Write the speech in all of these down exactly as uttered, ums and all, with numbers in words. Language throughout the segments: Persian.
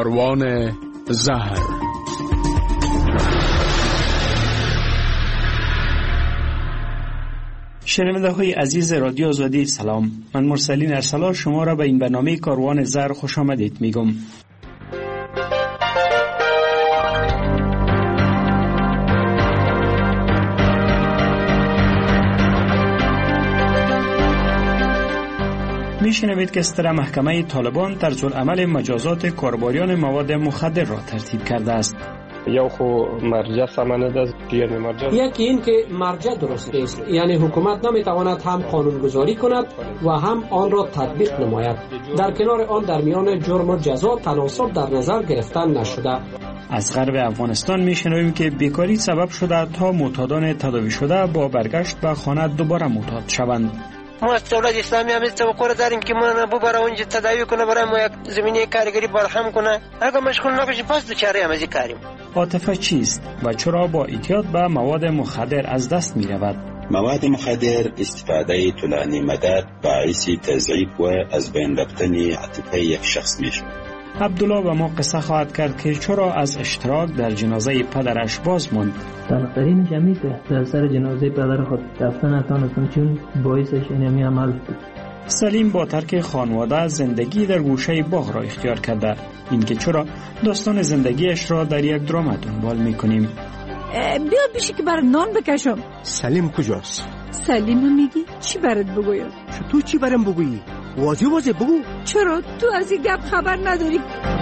کاروان زهر. شنونده های عزیز رادیو آزادی سلام، من مرسلین ارسلان شما را به این برنامه کاروان زهر خوش آمدید میگم. میشنوید که ستره محکمه طالبان طرزالعمل مجازات کاربریان مواد مخدر را ترتیب کرده است. یا خو مرجع سمانه است دیگر مرجع یکی این که مرجع درست است، یعنی حکومت نمیتواند هم قانونگذاری کند و هم آن را تطبیق نماید. در کنار آن در میان جرم و جزا تناسب در نظر گرفتن نشده. از غرب افغانستان میشنویم که بیکاری سبب شده تا معتادان تداوی شده با برگشت به خانه دوباره معتاد شوند. ما از دولت اسلامی هم توقع داریم که ما ببره اونجا تداوی کنه، برای ما یک زمینه کارگری برهم کنه. اگر مشغول نباشیم پس دوچاره هم از این کاریم. عاطفه چیست و چرا با اعتیاد به مواد مخدر از دست می رود؟ مواد مخدر استفاده طولانی مدت باعث تضعیف و از بین رفتن عاطفه یک شخص می شود. عبدالله به ما قصه خواهد کرد که چرا از اشتراک در جنازه پدرش باز ماند. طلبترین جمعی که در سر جنازه پدر خود رفتن نتانستم چون باعثش اینمی عمل بود. سلیم با ترک خانواده زندگی در گوشه باغ را اختیار کرده. اینکه چرا داستان زندگیش را در یک درام دنبال میکنیم. بیا بیشی که برای نان بکشم. سلیم کجاست؟ سلیم میگی؟ چی برات بگویم؟ تو چی برام بگویی؟ واضح واضح بگو. چرا تو از این گپ خبر نداری؟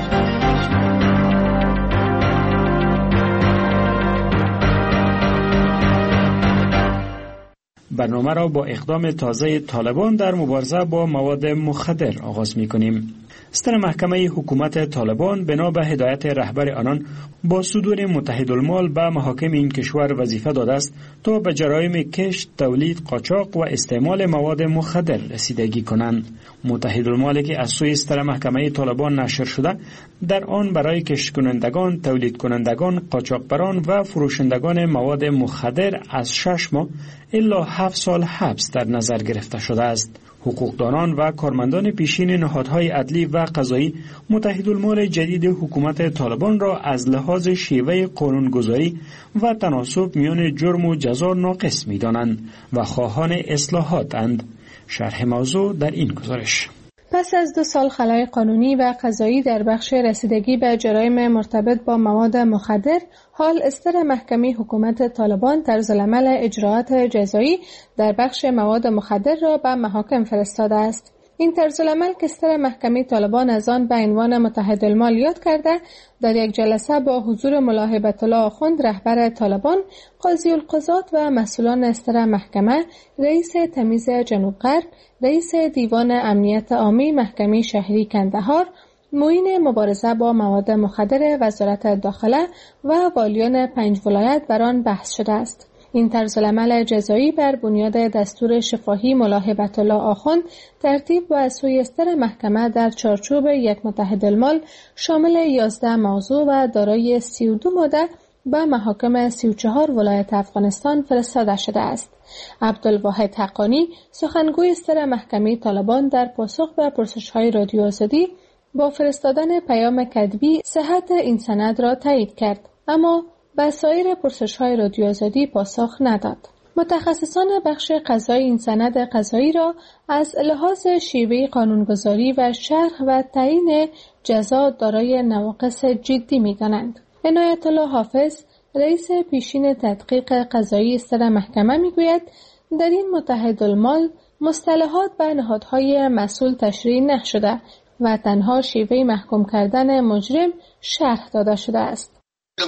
برنامه را با اقدام تازه طالبان در مبارزه با مواد مخدر آغاز می‌کنیم. ستر محکمه حکومت طالبان بنا به هدایت رهبر آنان با صدور متحدالمال به محاکم این کشور وظیفه داده است تا به جرایم کشت، تولید، قاچاق و استعمال مواد مخدر رسیدگی کنند. متحدالمالی که از سوی ستر محکمه طالبان نشر شده، در آن برای کشت کنندگان، تولید کنندگان، قاچاقبران و فروشندگان مواد مخدر از شش ماه الا هفت سال حبس در نظر گرفته شده است. حقوقدانان و کارمندان پیشین نهادهای عدلی و قضایی متحدالمال جدید حکومت طالبان را از لحاظ شیوه قانونگذاری و تناسب میان جرم و جزا ناقص می‌دانند و خواهان اصلاحاتند. شرح موضوع در این گزارش. پس از دو سال خلای قانونی و قضایی در بخش رسیدگی به جرایم مرتبط با مواد مخدر، حال استر محکمه حکومت طالبان طرزالعمل اجراعات جزایی در بخش مواد مخدر را به محاکم فرستاده است. این طرزالعمل که استر محکمه طالبان از آن به عنوان متحدالمال یاد کرده، در یک جلسه با حضور ملا هیبت الله آخوند رهبر طالبان، قاضی القضات و مسئولان استر محکمه، رئیس تمیز جنوب غرب، رئیس دیوان امنیت عامی محکمه شهری کندهار، معین مبارزه با مواد مخدر وزارت داخله و والیان پنج ولایت بر آن بحث شده است. این طرزالعمل جزایی بر بنیاد دستور شفاهی ملا هیبت الله آخوند ترتیب و از سوی استر محکمه در چارچوب یک متحدالمال شامل یازده موضوع و دارای سی و دو ماده به محاکم سی و چهار ولایت افغانستان فرستاده شده است. عبدالواحد حقانی سخنگوی استر محکمه طالبان در پاسخ به پرسش‌های رادیو آزادی با فرستادن پیام کتبی صحت این سند را تایید کرد، اما به سایر پرسش‌های رادیو آزادی پاسخ نداد. متخصصان بخش قضایی این سند قضایی را از لحاظ شیوه قانونگذاری و شرح و تعیین جزا دارای نواقص جدی می‌دانند. عنایت الله حافظ، رئیس پیشین تدقیق قضایی استر محکمه میگوید در این متحدالمال مصطلحات به نهادهای مسئول تشریح نشده و تنها شیوه محکوم کردن مجرم شرح داده شده است.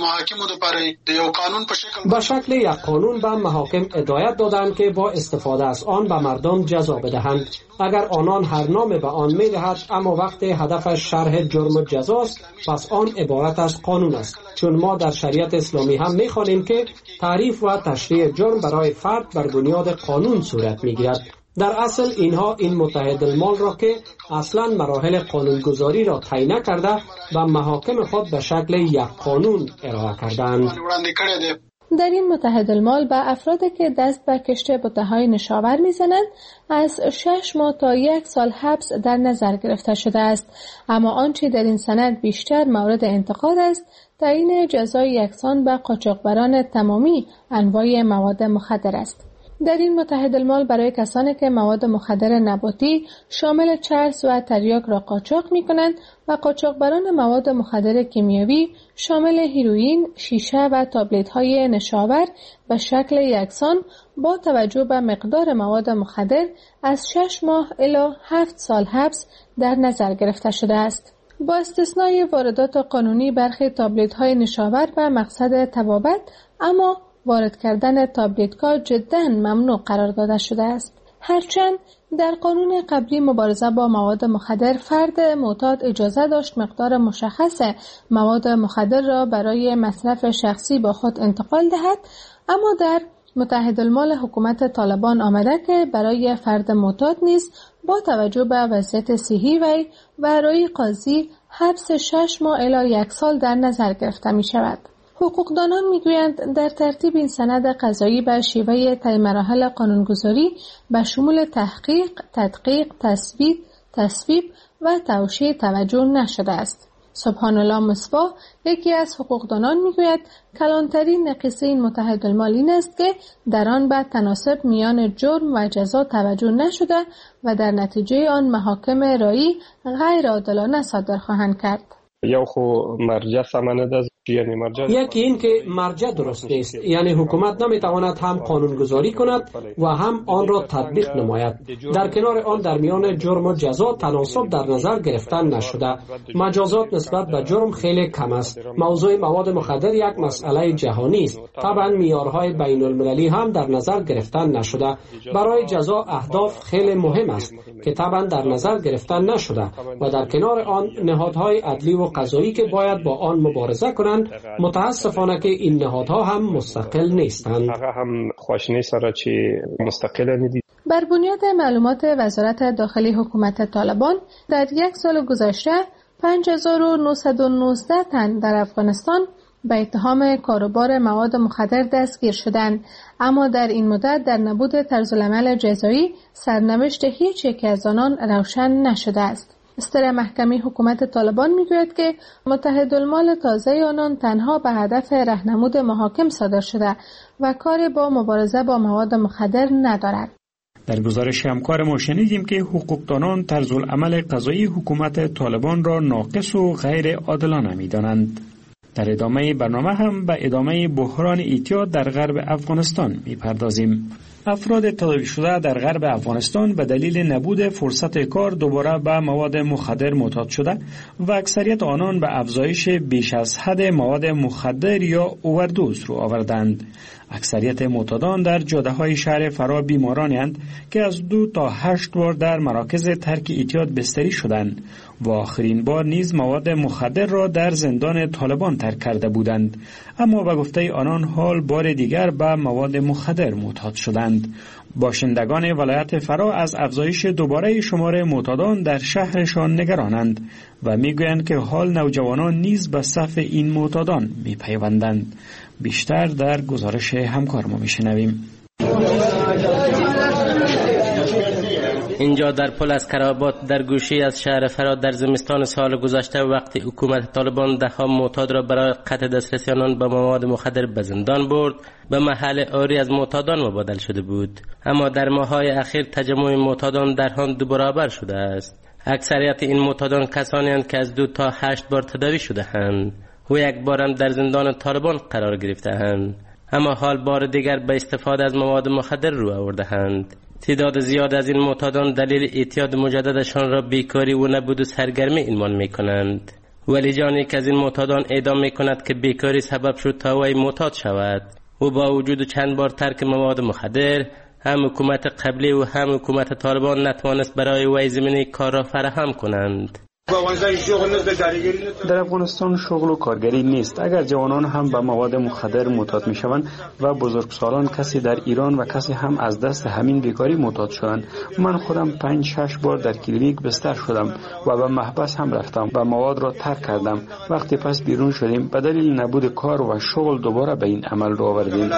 به شکل یک قانون به محاکم هدایت دادند که با استفاده از آن به مردم جزا بدهند. اگر آنان هر نام به آن می‌دهد اما وقت هدفش شرح جرم و جزاست، پس آن عبارت از قانون است. چون ما در شریعت اسلامی هم می‌خوانیم که تعریف و تشریح جرم برای فرد بر بنیاد قانون صورت می‌گیرد. در اصل اینها این متحدالمال را که اصلا مراحل قانونگذاری را طی نکرده و محاکم خود به شکل یک قانون ارائه کردند. در این متحدالمال به افرادی که دست به کشت بته‌های نشاور میزنند از شش ماه تا یک سال حبس در نظر گرفته شده است، اما آنچه در این سند بیشتر مورد انتقاد است تعیین جزای یکسان به قاچاقبران تمامی انواع مواد مخدر است. در این متحدالمال برای کسانی که مواد مخدر نباتی شامل چرس و تریاک را قاچاق می کنند و قاچاقبران مواد مخدر کیمیایی شامل هیروئین، شیشه و تابلت های نشاور به شکل یکسان با توجه به مقدار مواد مخدر از شش ماه الی هفت سال حبس در نظر گرفته شده است. با استثنای واردات قانونی برخی تابلت های نشاور به مقصد تبابت، اما وارد کردن تابلت‌ها جداً ممنوع قرار داده شده است. هرچند در قانون قبلی مبارزه با مواد مخدر فرد معتاد اجازه داشت مقدار مشخص مواد مخدر را برای مصرف شخصی با خود انتقال دهد، اما در متحدالمال حکومت طالبان آمده که برای فرد معتاد نیز با توجه به وضعیت صحی وی و رای قاضی حبس شش ماه الی یک سال در نظر گرفته می شود. حقوقدانان میگویند در ترتیب این سند قضایی به شیوه طی مراحل قانونگذاری به شمول تحقیق، تدقیق، تثبیت، تصویب و توشیح توجه نشده است. سبحان الله مصباح، یکی از حقوقدانان میگوید کلانترین نقیصه این متحدالمال این است که در آن به تناسب میان جرم و جزا توجه نشده و در نتیجه آن محاکم رایی غیر عادلانه صادر خواهند کرد. یا خو مرجع سمنه ده یعنی مرجع یکی این که مرجع درست نیست، یعنی حکومت نمیتواند هم قانونگذاری کند و هم آن را تطبیق نماید. در کنار آن در میان جرم و جزا تناسب در نظر گرفتن نشده. مجازات نسبت به جرم خیلی کم است. موضوع مواد مخدر یک مسئله جهانی است. طبعا معیارهای بین المللی هم در نظر گرفتن نشده. برای جزا اهداف خیلی مهم است که طبعا در نظر گرفتن نشده و در کنار آن نهادهای عدلی و قضایی که باید با آن مبارزه کنند، متاسفانه که این نهادها هم مستقل نیستند. هم خوشنی سره چی مستقل ندید. بر بنیاد معلومات وزارت داخلی حکومت طالبان در یک سال گذشته پنج هزار و نهصد و نوزده تن در افغانستان به اتهام کاروبار مواد مخدر دستگیر شدند، اما در این مدت در نبود طرزالعمل جزایی سرنوشت هیچ یک از آنان روشن نشده است. استر محکمه حکومت طالبان میگوید که متحدالمال تازه آنان تنها به هدف راهنمود محاکم صادر شده و کار با مبارزه با مواد مخدر ندارد. در گزارش همکار ما شنیدیم که حقوقدانان طرزالعمل قضایی حکومت طالبان را ناقص و غیر عادلانه می‌دانند. در ادامه برنامه هم به ادامه بحران اعتیاد در غرب افغانستان می‌پردازیم. افراد تداوی شده در غرب افغانستان به دلیل نبود فرصت کار دوباره به مواد مخدر معتاد شده و اکثریت آنان به افزایش بیش از حد مواد مخدر یا اووردوز رو آوردند. اکثریت معتادان در جاده‌های شهر فرا بیمارانند که از دو تا هشت بار در مراکز ترک اعتیاد بستری شدند و آخرین بار نیز مواد مخدر را در زندان طالبان ترک کرده بودند، اما به گفته آنان حال بار دیگر به مواد مخدر معتاد شدند. باشندگان ولایت فرا از افزایش دوباره شمار معتادان در شهرشان نگرانند و میگویند که حال نوجوانان نیز به صف این معتادان میپیوندند. بیشتر در گزارش همکار ما میشنویم. اینجا در پل از کرابات در گوشی از شهر فرا در زمستان سال گذشته وقتی حکومت طالبان ده ها معتاد را برای قطع دسترسی آنان به مواد مخدر به زندان برد، به محل آری از معتادان مبادل شده بود، اما در ماه‌های اخیر تجمع معتادان در آن دو برابر شده است. اکثریت این معتادان کسانی اند که از دو تا هشت بار تداوی شده اند و یک بارم در زندان طالبان قرار گرفته اند، اما حال بار دیگر به استفاده از مواد مخدر رو آورده اند. تعداد زیاد از این معتادان دلیل اعتیاد مجددشان را بیکاری و نبود و سرگرمی عنوان می کنند. ولی جان یک از این معتادان اعدام می کند که بیکاری سبب شد تا وی معتاد شود و با وجود چند بار ترک مواد مخدر هم حکومت قبلی و هم حکومت طالبان نتوانست برای وی زمینه کار را فراهم کنند. در افغانستان شغل و کارگری نیست. اگر جوانان هم به مواد مخدر معتاد میشوند و بزرگسالان کسی در ایران و کسی هم از دست همین بیکاری معتاد شدند. من خودم پنج شش بار در کلینیک بستر شدم و به محبس هم رفتم و مواد را ترک کردم. وقتی پس بیرون شدیم به دلیل نبود کار و شغل دوباره به این عمل رو آوردیم.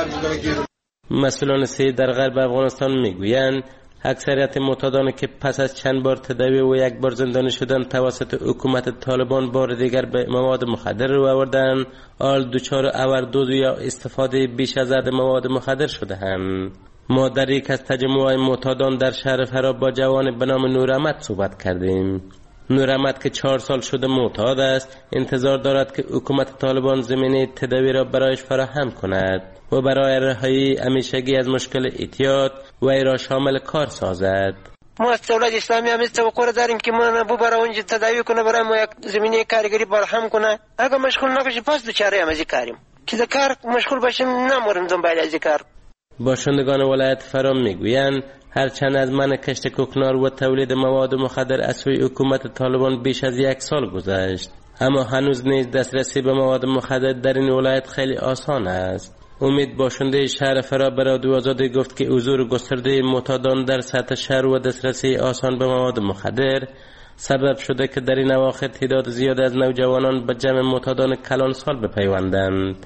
مسئولان صحی در غرب افغانستان میگویند اکثریت معتادانی که پس از چند بار تداوی و یک بار زندانی شدن توسط حکومت طالبان بار دیگر به مواد مخدر رو آوردن، آل دچار اوردوز یا استفاده بیش از حد مواد مخدر شده‌اند. ما در یک از تجمع‌های معتادان در شهر فرا با جوان به نام نوراحمد صحبت کردیم. نوراحمد که چهار سال شده معتاد است، انتظار دارد که حکومت طالبان زمینه تداوی را برایش فراهم کند و برای رهایی همیشگی از مشکل اعتیاد و ای را شامل کار سازد. ما از دولت اسلامی هم توقع داریم که ما ببره اونجا تداوی کنه، برای ما یک زمینه کارگری فراهم کنه. اگر مشغول نباشیم پس دوچاره هم از این کاریم که در کار مشغول باشیم، نموریم دنبال از این کار. باشندگان ولایت فرا میگویند هرچند از من کشت کوکنار و تولید مواد مخدر از سوی حکومت طالبان بیش از یک سال گذشت، اما هنوز نیز دسترسی به مواد مخدر در این ولایت خیلی آسان است. امید باشنده شهر فرا به رادیو آزادی گفت که حضور گسترده معتادان در سطح شهر و دسترسی آسان به مواد مخدر سبب شده که در این اواخر تعداد زیاد از نوجوانان به جمع معتادان کلان سال بپیوندند.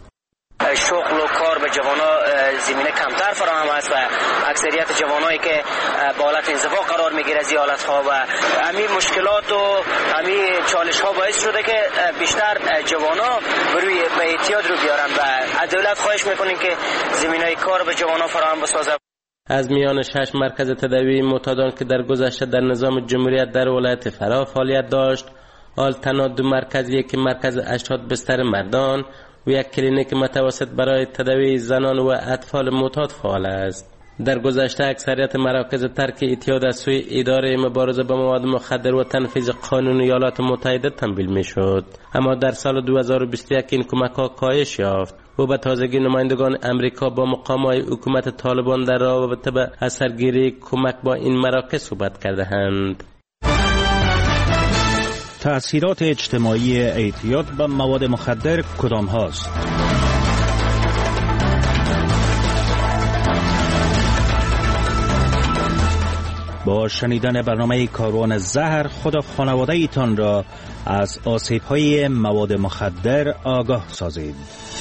شغل و کار به جوانان زمینه کمتر فراهم است و اکثریت جوانایی که به حالت انزوا قرار میگیره از این حالت‌ها و همین مشکلات و همین چالش‌ها باعث شده که بیشتر جوانا روی به اعتیاد رو بیارن و از دولت خواهش میکنیم که زمینه کار به جوانان فراهم بسازه. از میان شش مرکز تداوی معتادان که در گذشته در نظام جمهوریت در ولایت فرا فعالیت داشت، حال تنها دو مرکزی که مرکز هشتاد بستر مردان و یک کلینیک متوسط برای تداوی زنان و اطفال معتاد فعال است. در گذشته اکثریت مراکز ترک اعتیاد از سوی اداره مبارزه با مواد مخدر و تنفیذ قانون ایالات متحده تمویل میشد، اما در سال دو هزار و بیست و یک این کمک‌ها کاهش یافت و به تازگی نمایندگان امریکا با مقام‌های حکومت طالبان در رابطه با اثرگیری کمک با این مراکز صحبت کرده‌اند. تأثیرات اجتماعی اعتیاد به مواد مخدر کدام هاست؟ با شنیدن برنامه کاروان زهر خدا خانواده ایتان را از آسیب‌های مواد مخدر آگاه سازید.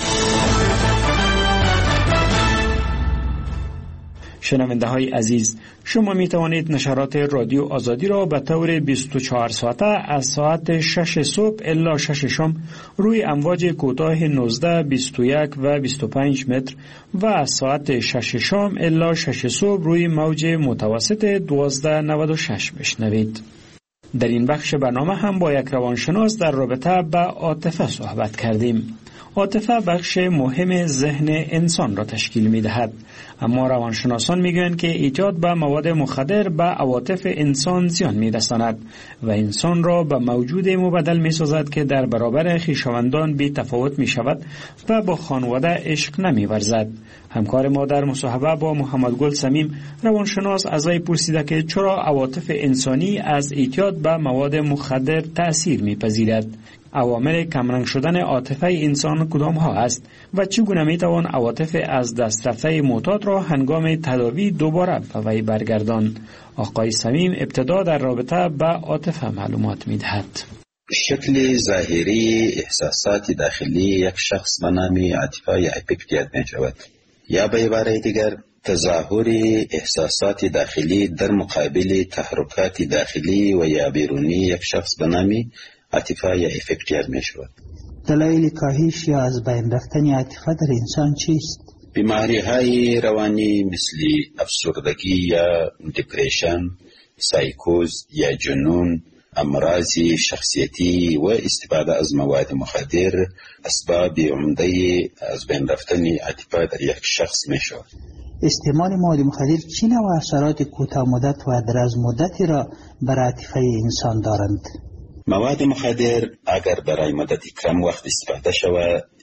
شنونده های عزیز، شما می توانید نشرات رادیو آزادی را به طور بیست و چهار ساعته از ساعت شش صبح الی شش شام روی امواج کوتاه نوزده، بیست و یک و بیست و پنج متر و از ساعت شش شام الی شش صبح روی موج متوسط دوازده نود و شش بشنوید. در این بخش برنامه هم با یک روانشناس در رابطه با عاطفه صحبت کردیم. عاطفه بخش مهم ذهن انسان را تشکیل می دهد، اما روانشناسان می گویند که اعتیاد به مواد مخدر به عواطف انسان زیان می رساند و انسان را به موجود مبدل می سازد که در برابر خویشاوندان بی تفاوت می شود و با خانواده عشق نمی ورزد. همکار ما در مصاحبه با محمد گل سمیم روانشناس از وی پرسیده که چرا عواطف انسانی از اعتیاد به مواد مخدر تأثیر می پذیرد. عوامل کمرنگ شدن عاطفه انسان کدام ها است و چگونه می توان عواطف از دست رفته معتاد را هنگام تداوی دوباره به وی برگردان؟ آقای سمیم ابتدا در رابطه با عاطفه معلومات می دهد. شکل ظاهری احساسات داخلی یک شخص به نام عاطفه یا افکتیت می شود، یا به عبارت دیگر تظاهر احساسات داخلی در مقابل تحرکات داخلی و یا بیرونی یک شخص به نام عاطفه یا افکتیت می شود. دلایل کاهش یا از بین رفتن عاطفه در انسان چیست؟ بیماری های روانی مثل افسردگی یا دپریشن، سایکوز یا جنون، امراض شخصیتی و استفاده از مواد مخدر اسباب عمده از بین رفتن عاطفه در یک شخص می شود. استعمال مواد مخدر چه نوع اثرات کوتاه مدت و دراز مدتی را بر عاطفه انسان دارند؟ مواد مخدر اگر برای مدت کم وقت استفاده شود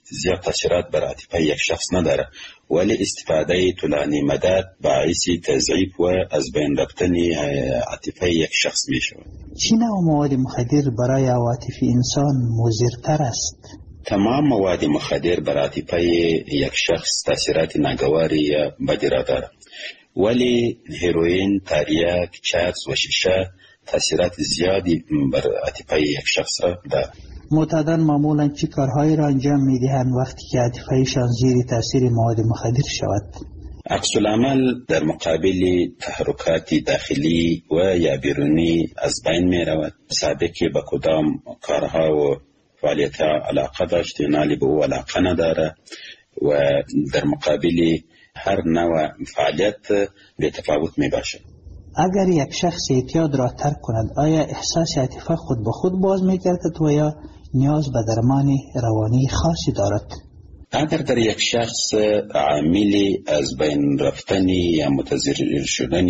زیاد تاثیرات بر عاطفه یک شخص نداره، ولی استفاده طولانی مدت باعث تضعیف و از بین رفتن عاطفه یک شخص می شود. چه نوع مواد مخدر برای عواطف انسان مضرتر است؟ تمام مواد مخدر بر عاطفه یک شخص تاثیرات ناگواری یا بدی را دارد، ولی هیروئین، تریاک، چرس و شیشه تاثیرات زیادی بر عاطفه یک شخص را دارد. معتادان معمولا چه کارهایی را انجام میدهند وقتی که عاطفه‌شان زیر تاثیر مواد مخدر شود؟ عکس العمل در مقابل تحرکات داخلی و یا بیرونی از بین می رود. سابقی به کدام کارها و فعالیتها علاقه داشت، نالی به او علاقه نداره و در مقابل هر نوع فعالیت به تفاوت می باشد. اگر یک شخص اعتیاد را ترک کند، آیا احساس عاطفه خود به خود باز می گردد و یا نیاز به درمان روانی خاصی دارد؟ اگر در یک شخص عاملی از بین رفتن یا متضرر شدن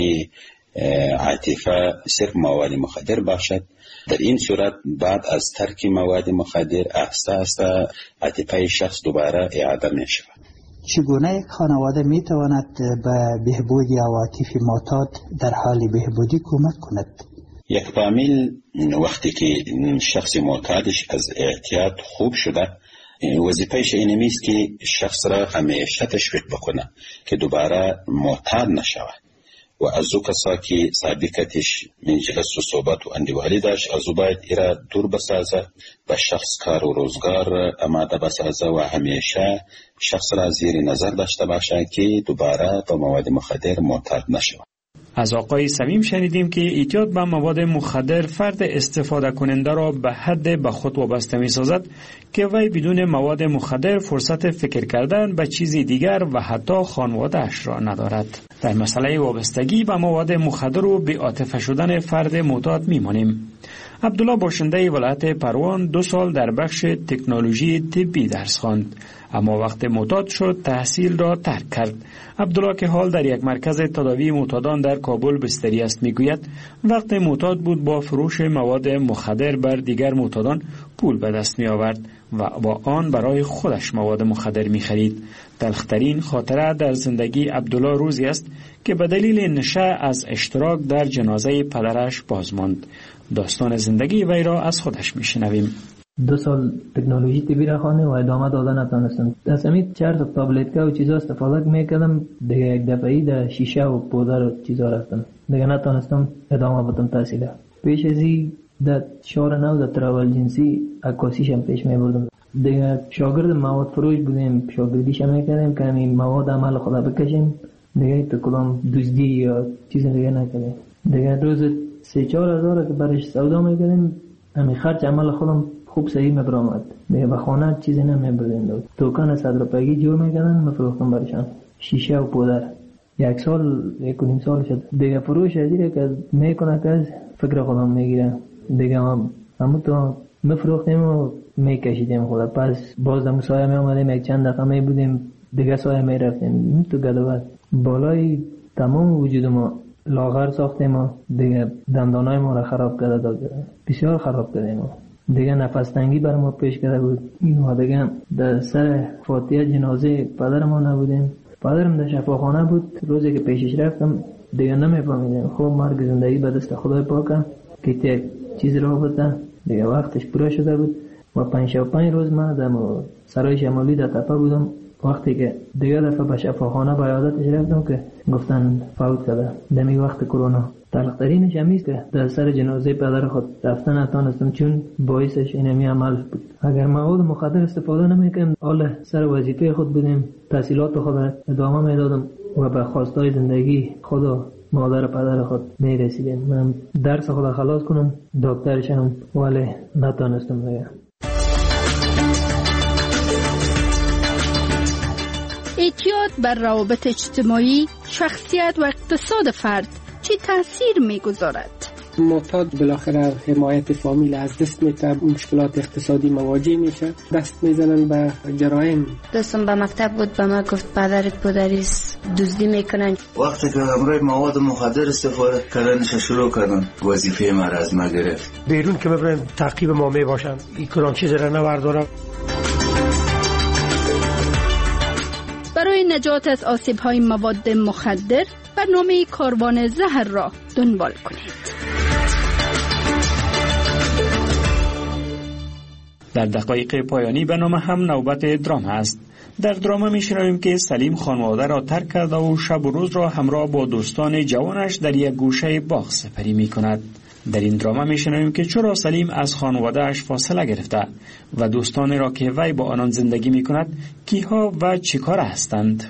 عاطفه صرف مواد مخدر باشد، در این صورت بعد از ترک مواد مخدر آهسته آهسته عاطفه شخص دوباره اعاده می شود. چگونه یک خانواده می تواند به بهبود عواطف معتاد در حال بهبودی کمک کند؟ یک فامیل وقتی که شخص معتادش از اعتیاد خوب شده، وظیفهش این نیست که شخص را همیشه تشویق بکنه که دوباره معتاد نشود و از او کسا که سابقتش مجلس و صحبت و اندیوالی داشت، از او باید ایرا دور بسازه، به شخص کار و روزگار اماده بسازه و همیشه شخص را زیر نظر داشته باشه که دوباره با مواد مخدر معتاد نشود. از آقای سمیم شنیدیم که اعتیاد به مواد مخدر فرد استفاده کننده را به حد به خود وابسته می سازد که وی بدون مواد مخدر فرصت فکر کردن به چیزی دیگر و حتی خانواده‌اش را ندارد. در مسئله وابستگی به مواد مخدر و بی عاطفه شدن فرد معتاد می مانیم. عبدالله باشنده ولایت پروان دو سال در بخش تکنولوژی طبی درس خواند، اما وقت معتاد شد تحصیل را ترک کرد. عبدالله که حال در یک مرکز تداوی معتادان در کابل بستری است میگوید وقت معتاد بود با فروش مواد مخدر بر دیگر معتادان پول به دست می آورد و با آن برای خودش مواد مخدر می خرید. تلخترین خاطره در زندگی عبدالله روزی است که به دلیل نشه از اشتراک در جنازه پدرش باز ماند. داستان زندگی وی را از خودش می شنویم. دو سال تکنولوژی طبی را خوانده و ادامه داده نتونستم. از همین چرت و تابلت و چیزا استفاده میکردم، دیگه یک دفعی در شیشه و پودر و چیزا رفتم، دیگه نتونستم ادامه بدم تحصیل. پیش از این در شهر نو در تراول جنسی عکاسیشم پیش میبردم. دیگه شاگرد مواد فروش بودیم، شاگردیش هم میکردیم که همین مواد عمل خدا بکشیم، دیگه تو کدام دزدی یا چیز دیگه نکردیم. دیگه روز سه چهار هزار که برش سودا میکردیم، همین خرج عمل خودم خوب صحیح مبرامد. دیگه به خانه چیزی نمیبردیم. دوکان صد روپیگی جور میکردن، مفروختم برشان شیشه و پودر. یک سال یک و نیم سال شد. دیگه فروش ازیره که میکنه که از فکر خودم میگیره. دیگه همون تو مفروختیم و میکشیدیم خدا. پس باز دم سایه میامدیم، یک چند دقیقه میبودیم، دیگه سایه میرفتیم تو گدوات. بالای تمام وجود ما لاغر ساختیم و دیگه دندانای ما را خراب کرده داد. بسیار خراب کردیم. دیگه نفس تنگی بر ما پیش کرده بود. اینو دیگه در سر فاتحه جنازه پدر ما نبودیم. پدرم در شفاخانه بود. روزی که پیشش رفتم دیگه نمیفهمیدم. خب مرگ زندگی به دست خدای پاکه که یک چیز را بوده. دیگه وقتش پورا شده بود و پنج و پنج روز من در سرای شمالی در تپه بودم. وقتی که دیگه دفعه به شفاخانه به عیادتش رفتم که گفتن فوت کرده. دمی وقت کرونا. تلخترینش همیست که در سر جنازه پدر خود رفتن نتانستم، چون باعثش اینمی عمل بود. اگر مواد مخدر استفاده نمیکنم، حال سر وظیفه خود بودیم، تحصیلات خود ادامه میدادم و به خواستای زندگی خود و مادر پدر خود میرسیدم. من درس خود خلاص کنم، دکترشم، ولی نتانستم دیگه. اعتیاد بر روابط اجتماعی، شخصیت و اقتصاد فرد چی تاثیر میگذارد؟ معتاد بالاخره حمایت فامیل از دست میده، مشکلات اقتصادی مواجه میشه، دست میزنن به جرایم. دوستم به مکتب بود، به ما گفت پدرت پدریست دزدی میکنن. وقتی که همراه مواد مخدر استفاده کردنش شروع کردن، وظیفه ما از ما گرفت. بیرون که ببرن تعقیب ما میباشن، این کدام چیز را نوردارم. نجات از آسیب‌های مواد مخدر برنامه کاروان زهر را دنبال کنید. در دقایق پایانی برنامه هم نوبت درام است. در درام می‌شنویم که سلیم خانواده را ترک کرده و شب و روز را همراه با دوستان جوانش در یک گوشه باغ سپری می‌کند. در این درام می‌شنویم که چرا سلیم از خانواده‌اش فاصله گرفته و دوستانی را که وی با آنان زندگی می‌کند کیها و چیکار هستند.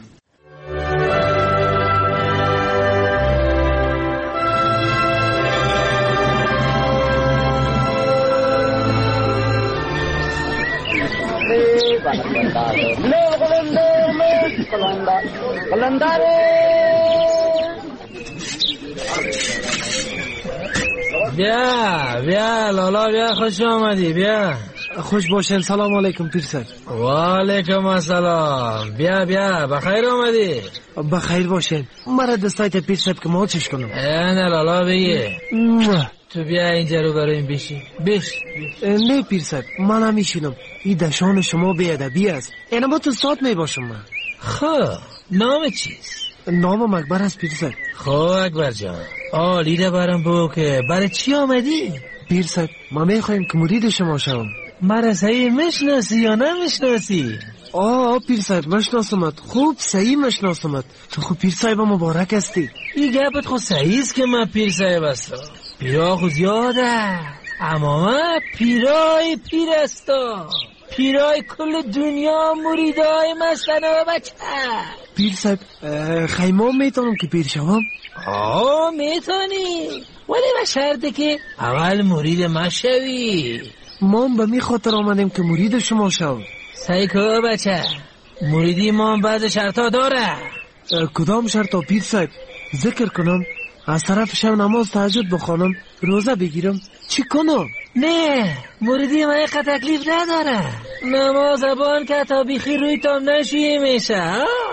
بیا بیا لالا بیا، خوش آمدی. بیا خوش باشین. سلام علیکم پیرسر. و علیکم السلام. بیا بیا بخیر آمدی. بخیر باشین. مرا دستایت پیرسر که ما چش کنم. نه لالا بگی تو بیا اینجا رو برای این بشی. بش نه پیرسر من هم میشینم. این دشان شما بیادبی است. اینا با تو سات می باشم من. خب نام چیست؟ نامم اکبر است پیرسر. خب اکبر جان آلی ده برم بو که برای چی آمدی؟ پیرسر ما میخوایم که مرید شما شوم. مرا صحیح مشناسی یا نمیشناسی؟ آه پیرسر مشناسمت، خوب صحیح مشناسمت. تو خوب پیرسر با مبارک هستی. این گپت خود صحیح است که من پیرسر بستم. پیرا خود زیاده اما من پیرای پیرستا، پیرای کل دنیا مریدای مستنه و بچه. پیر صاحب خیمام میتونم که پیر شوم؟ آه میتونی، ولی به شرطه که اول مرید ما شوی. ما به می خاطر آمدیم که مرید شما شوم. سعی که بچه مریدی ما بعد شرطا داره. کدام شرطا پیر صاحب؟ ذکر کنم، از طرف شب نماز تهجد بخوانم، روزه بگیرم، چی کنم؟ نه مریدی ما یک تکلیف نداره. نماز بان که تا بیخی روی تام نشویی میشه.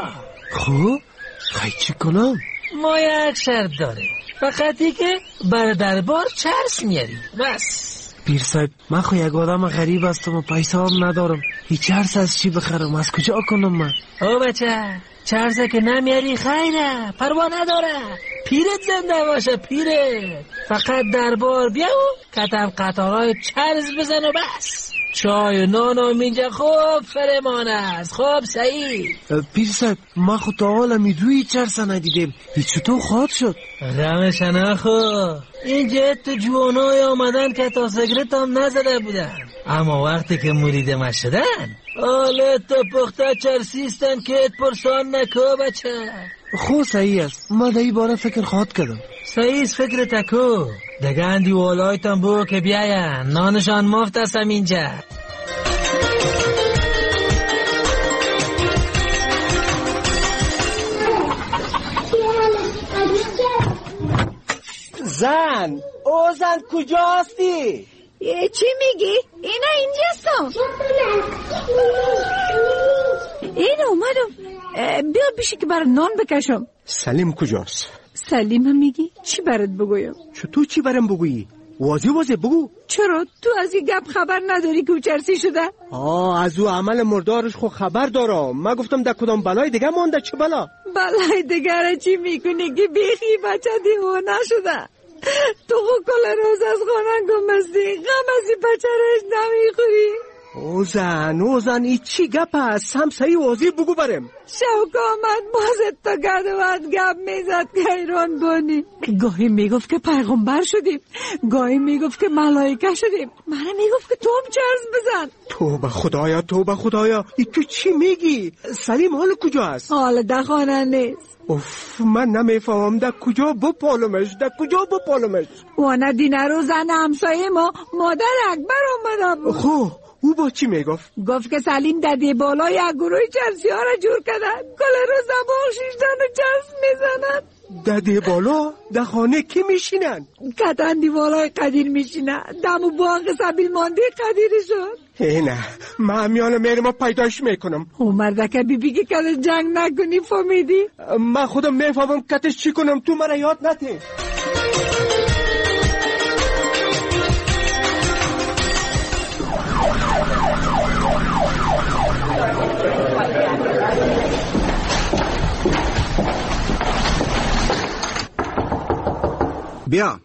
خوب خیلی چی کنم؟ ما یک شرط داریم، فقطی که بر دربار چرس میاری بس. پیر صاحب من خو یک آدم غریب هستم و پیسه هم ندارم، هیچ چرس از چی بخرم، از کجا کنم من؟ او بچه چرسه که نمیاری خیره، پروا نداره، پیرت زنده باشه پیرت. فقط دربار بیا و کتم قطارای چرس بزن و بس. چای و نان و اینجا خوب فرمان است. خوب صحیح. پیر صاحب ما خود تا حالا میدوی چرسه ندیدیم، هیچ چطور خواد شد؟ غمش نخو، اینجا تو جوانای آمدن که تا سگرت هم نزده بودن، اما وقتی که مرید ما شدن حالا تا پخته چرسیستن که ات پرسان نکو بچه. خو صحیح است، ما در این باره فکر خواهد کردم. صحیح است فکر تکو. دگه اندی والایتان بو که بیاین، نانشان مفت هستم اینجا. زن او زن کجاستی؟ چی میگی؟ اینا اینجاستم. این اومدم، بیا بیشی که برای نان بکشم. سلیم کجاست؟ سلیم هم میگی؟ چی برات بگویم؟ چطور چی برام بگویی؟ واضح واضح بگو. چرا؟ تو از این گپ خبر نداری که او چرسی شده؟ آه از او عمل مردارش خو خبر دارم. من گفتم در کدام بلای دیگه مانده. چه بلا؟ بلای دیگه چی میکنی که بیخی بچه دیوانه شده؟ تو خو کل روز از خانه گمستی، غم از این بچه رش نمیخوری. او زن او زن ای چی گپ هست؟ هم صحیح واضح بگو برم. شوک آمد بازت تا گرد وقت گپ میزد که ایران بانی. گاهی میگفت که پیغمبر شدیم، گاهی میگفت که ملائکه شدیم، منه میگفت که تو هم چرس بزن. توبه خدایا توبه خدایا، ای تو چی میگی؟ سلیم حال کجا هست؟ حال در خانه نیست. اوف من نمیفهمم در کجا بپالمش، در کجا بپالمش؟ وانا دینه رو زن همسایه ما مادر اکبر آمده بود. خو او با چی میگفت؟ گفت که سلیم ددی بالا یک گروه چرسی ها را جور کردن، کل روز دباغ شیشتن و چرس میزنن. ددی بالا؟ در خانه کی میشینن؟ کتن دیوالای قدیر میشینن، دمو باغ سبیل مانده قدیری شد. نه من همیان میرم پیداش میکنم. او مردکه بی بی که کتش جنگ نکنی فهمیدی؟ من خودم میفهمم کتش چی کنم، تو مرا یاد نده. بیا.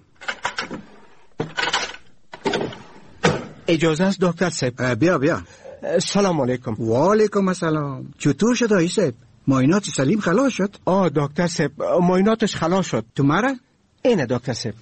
اجازه است دکتر صاحب؟ بیا بیا. سلام علیکم. و علیکم السلام. چطور شد آقای صاحب؟ معاینات سلیم خلاص شد؟ آه دکتر صاحب معایناتش خلاص شد. تو مرا؟ اینه دکتر صاحب.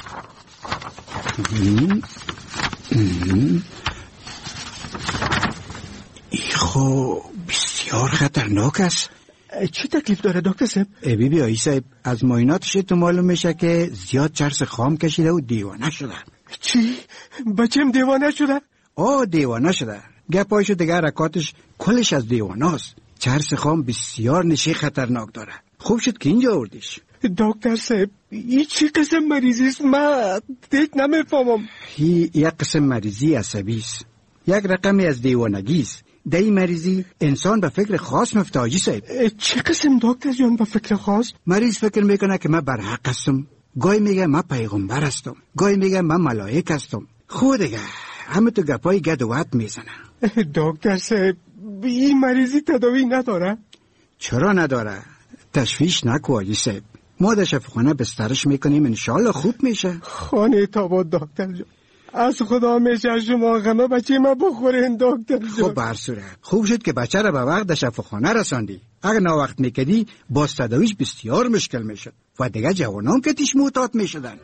ای خو بسیار خطرناک است. چی تکلیف داره دکتر صاحب؟ بی بی آقای صاحب از معایناتش تو معلوم میشه که زیاد چرس خام کشیده و دیوانه شده. چی؟ بچم دیوانه شده؟ آه دیوانه شده. گپایشو دیگه حرکاتش کلش از دیوانه است. چرس خام بسیار نشی خطرناک داره. خوب شد که اینجا آوردیش. دکتر صاحب این چی قسم مریضی است؟ من دیگه نمیفهمم. هی یک قسم مریضی عصبی است. یک رقمی از دیوانگی است. در این مریضی انسان به فکر خاص مفته حاجی صاحب. چه قسم دکتر جان به فکر خاص؟ مریض فکر میکنه که من برحق هستم، گاهی میگه من پیغمبر هستم، گاهی میگه من ملائک هستم. خود دیگه همه تو گپای گد و وط میزنه. دکتر صاحب این مریضی تداوی نداره؟ چرا نداره؟ تشویش نکو حاجی صاحب. ما در شفاخانه بسترش میکنیم، انشالله خوب میشه. خانه تاباد دکتر جان. از خدا میشه شما غمه بچه ما بخورین دکتر جان. خب بر صورت خوب شد که بچه را به وقت در شفاخانه رساندی. اگر نا وقت میکدی باز تداویش بسیار مشکل میشد و دیگه جوانان که تیش معتاد میشدن.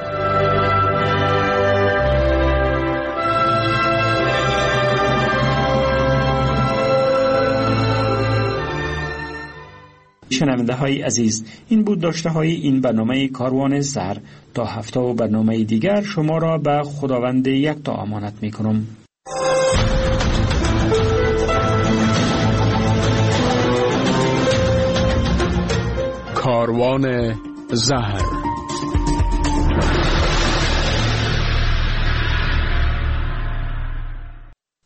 شنونده های عزیز، این بود داشته های این برنامه کاروان زهر. تا هفته و برنامه دیگر شما را به خداوند یکتا امانت می کنم. کاروان زهر.